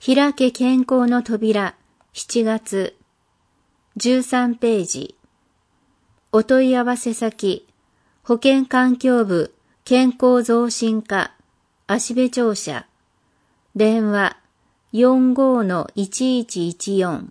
開け健康の扉7月13ページ。お問い合わせ先保健環境部健康増進課芦部庁舎電話 45-1114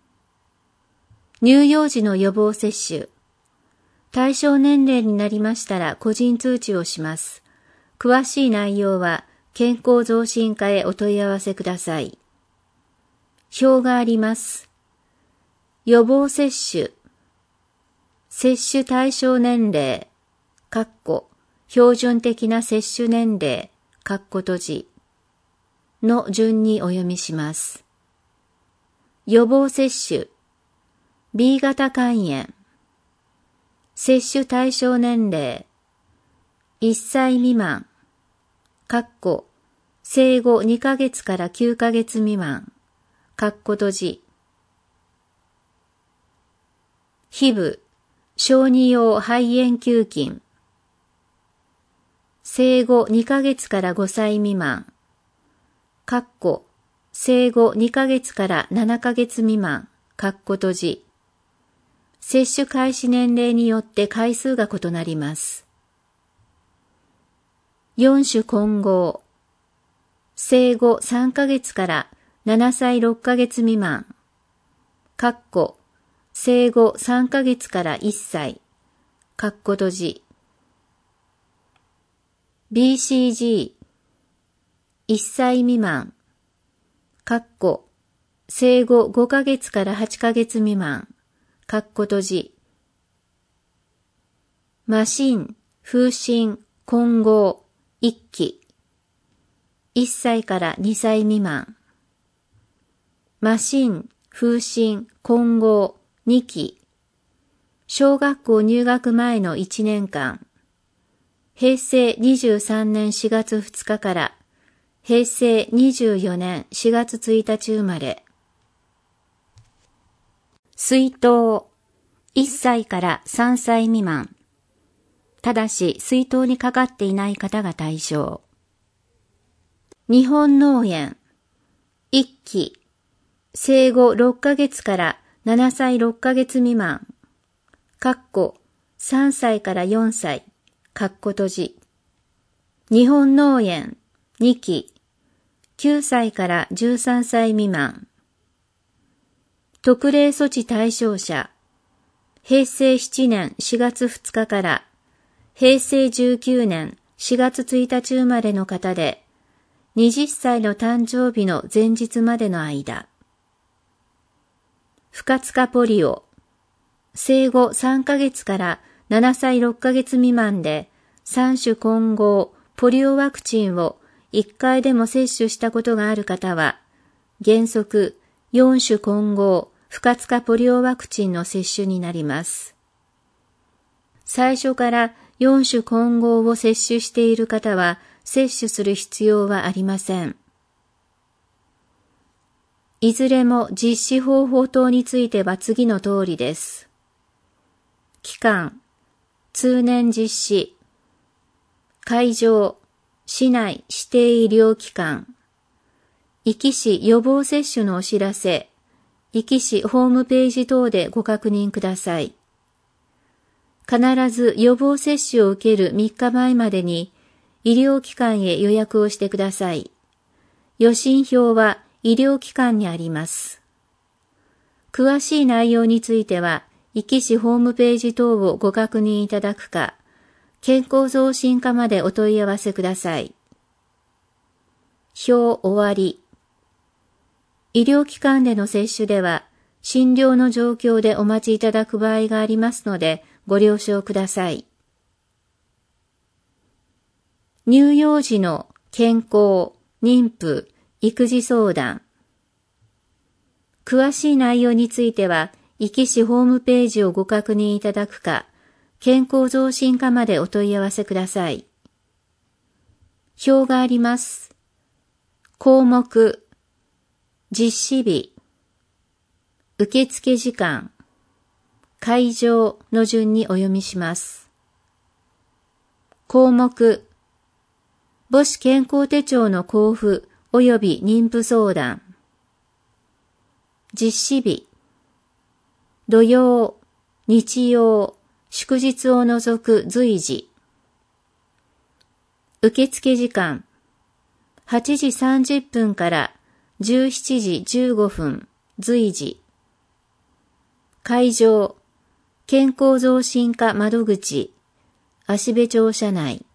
乳幼児の予防接種対象年齢になりましたら個人通知をします。詳しい内容は健康増進課へお問い合わせください。表があります。予防接種、接種対象年齢、標準的な接種年齢、閉じの順にお読みします。予防接種、B 型肝炎、接種対象年齢、1歳未満、生後2ヶ月から9ヶ月未満、閉じ。皮膚、小児用肺炎球菌。生後2ヶ月から5歳未満。生後2ヶ月から7ヶ月未満、閉じ。接種開始年齢によって回数が異なります。4種混合。生後3ヶ月から7歳6ヶ月未満。生後3ヶ月から1歳。閉じ。BCG。1歳未満。生後5ヶ月から8ヶ月未満。閉じ。麻疹、風疹、混合、1期。1歳から2歳未満。麻疹、風疹、混合、2期。小学校入学前の1年間。平成23年4月2日から平成24年4月1日生まれ。水筒、1歳から3歳未満。ただし水筒にかかっていない方が対象。日本脳炎、1期、生後6ヶ月から7歳6ヶ月未満。3歳から4歳。閉じ。日本脳炎、2期、9歳から13歳未満。特例措置対象者、平成7年4月2日から平成19年4月1日生まれの方で、20歳の誕生日の前日までの間。不活化ポリオ、生後3ヶ月から7歳6ヶ月未満で3種混合ポリオワクチンを1回でも接種したことがある方は、原則4種混合不活化ポリオワクチンの接種になります。最初から4種混合を接種している方は接種する必要はありません。いずれも実施方法等については次の通りです。期間、通年実施。会場、市内指定医療機関。壱岐市予防接種のお知らせ、壱岐市ホームページ等でご確認ください。必ず予防接種を受ける3日前までに医療機関へ予約をしてください。予診票は医療機関にあります。詳しい内容については、壱岐市ホームページ等をご確認いただくか、健康増進課までお問い合わせください。表終わり。医療機関での接種では、診療の状況でお待ちいただく場合がありますので、ご了承ください。乳幼児の健康、妊婦、育児相談。詳しい内容については、壱岐市ホームページをご確認いただくか、健康増進課までお問い合わせください。表があります。項目、実施日、受付時間、会場の順にお読みします。項目、母子健康手帳の交付及び妊婦相談。 実施日。土曜、日曜、祝日を除く随時。受付時間。8時30分から17時15分、随時。会場、健康増進課窓口、芦部庁舎内。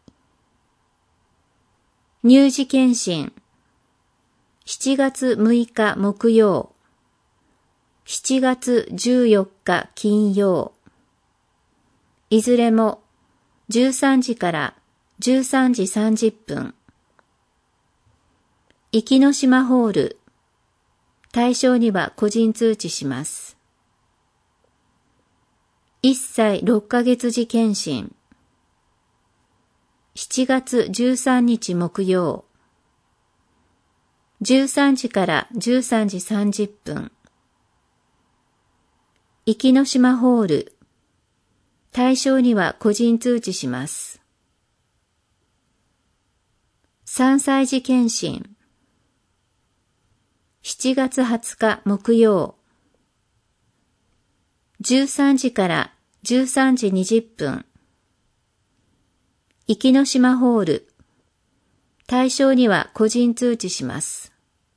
乳児検診。7月6日木曜。7月14日金曜。いずれも13時から13時30分。壱岐島ホール。対象には個人通知します。1歳6ヶ月児検診。7月13日木曜。13時から13時30分。壱岐島ホール。対象には個人通知します。3歳児検診。7月20日木曜。13時から13時20分。壱岐島ホール。対象には個人通知します。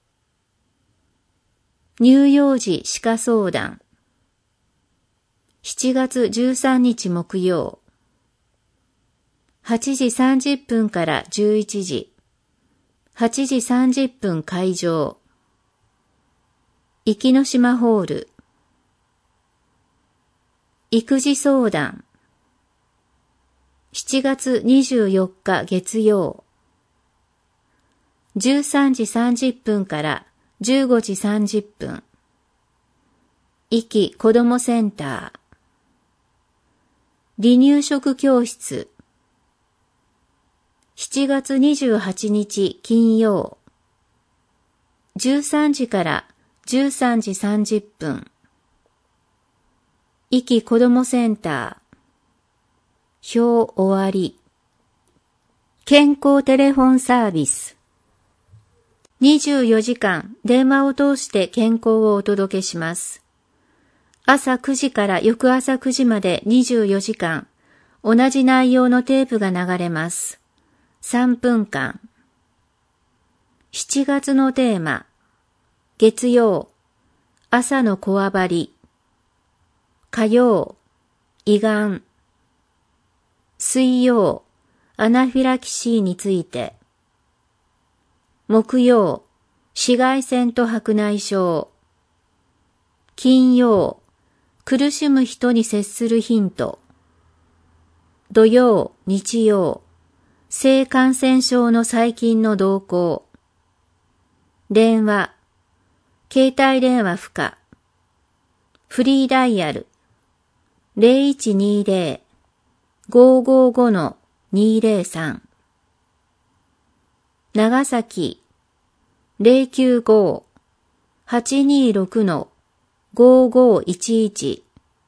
乳幼児歯科相談。7月13日木曜。8時30分から11時。8時30分会場。壱岐島ホール。育児相談。7月24日月曜。13時30分から15時30分。壱岐子どもセンター。離乳食教室。7月28日金曜。13時から13時30分。壱岐子どもセンター。表終わり。健康テレフォンサービス。24時間電話を通して健康をお届けします。朝9時から翌朝9時まで24時間、同じ内容のテープが流れます。3分間。7月のテーマ。月曜、朝のこわばり。火曜、胃がん。水曜、アナフィラキシーについて。木曜、紫外線と白内障。金曜、苦しむ人に接するヒント。土曜、日曜、性感染症の細菌の動向。電話、携帯電話不可。フリーダイヤル、0120-555-203。長崎、095-826-5511。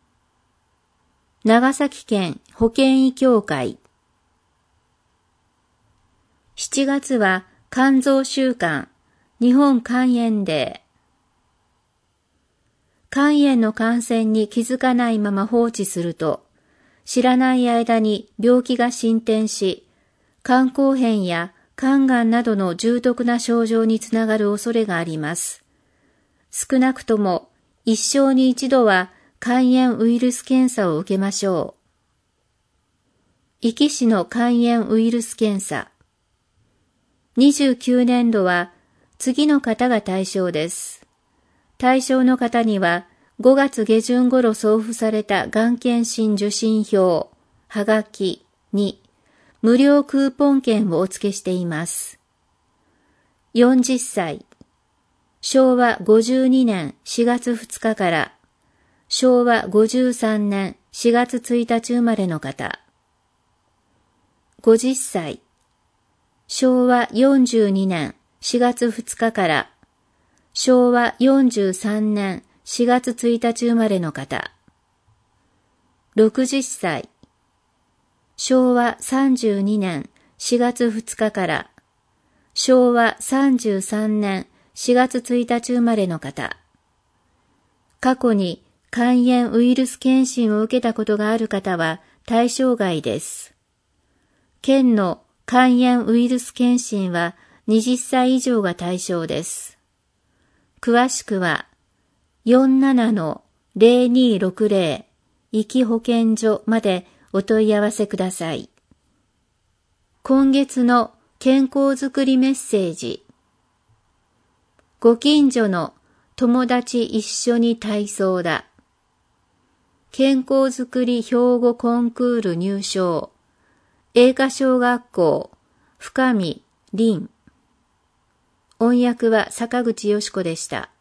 長崎県保健医協会。7月は肝臓週間、日本肝炎デー。肝炎の感染に気づかないまま放置すると、知らない間に病気が進展し、肝硬変や肝がんなどの重篤な症状につながる恐れがあります。少なくとも一生に一度は肝炎ウイルス検査を受けましょう。壱岐市の肝炎ウイルス検査。29年度は次の方が対象です。対象の方には5月下旬頃送付されたがん検診受診票、はがきに無料クーポン券をお付けしています。40歳。昭和52年4月2日から昭和53年4月1日生まれの方。50歳。昭和42年4月2日から昭和43年4月1日生まれの方。60歳。昭和32年4月2日から昭和33年4月1日生まれの方。 過去に肝炎ウイルス検診を受けたことがある方は対象外です。県の肝炎ウイルス検診は20歳以上が対象です。詳しくは 47-0260 壱岐保健所までお問い合わせください。今月の健康づくりメッセージ。ご近所の友達一緒に体操だ。健康づくり兵庫コンクール入賞。栄華小学校深見凛。音訳は坂口よし子でした。